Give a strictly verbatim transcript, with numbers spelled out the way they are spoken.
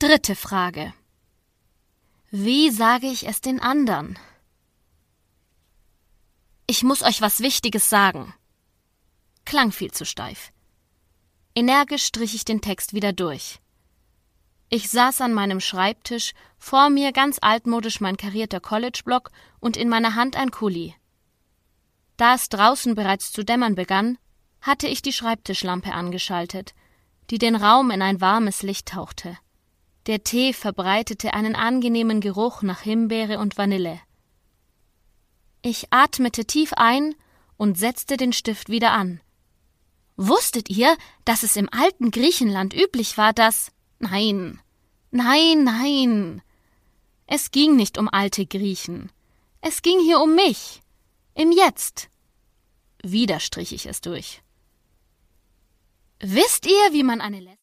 Dritte Frage. Wie sage ich es den anderen? Ich muss euch was Wichtiges sagen. Klang viel zu steif. Energisch strich ich den Text wieder durch. Ich saß an meinem Schreibtisch, vor mir ganz altmodisch mein karierter College-Block und in meiner Hand ein Kuli. Da es draußen bereits zu dämmern begann, hatte ich die Schreibtischlampe angeschaltet, die den Raum in ein warmes Licht tauchte. Der Tee verbreitete einen angenehmen Geruch nach Himbeere und Vanille. Ich atmete tief ein und setzte den Stift wieder an. Wusstet ihr, dass es im alten Griechenland üblich war, dass... Nein, nein, nein. Es ging nicht um alte Griechen. Es ging hier um mich. Im Jetzt. Wieder strich ich es durch. Wisst ihr, wie man eine